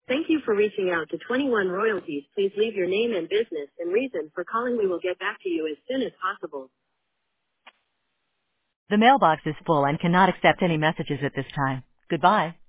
Thank you for reaching out to 21 Royalties. Please leave your name and business and reason for calling. We will get back to you as soon as possible. The mailbox is full and cannot accept any messages at this time. Goodbye.